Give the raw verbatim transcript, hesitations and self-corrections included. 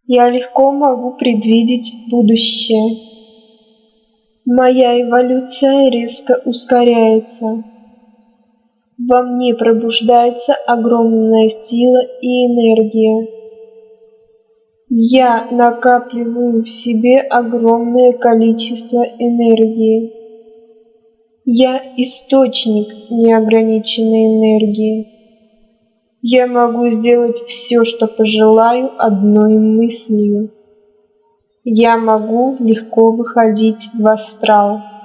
Я легко могу предвидеть будущее. Моя эволюция резко ускоряется. Во мне пробуждается огромная сила и энергия. Я накапливаю в себе огромное количество энергии. Я источник неограниченной энергии. Я могу сделать все, что пожелаю, одной мыслью. Я могу легко выходить в астрал.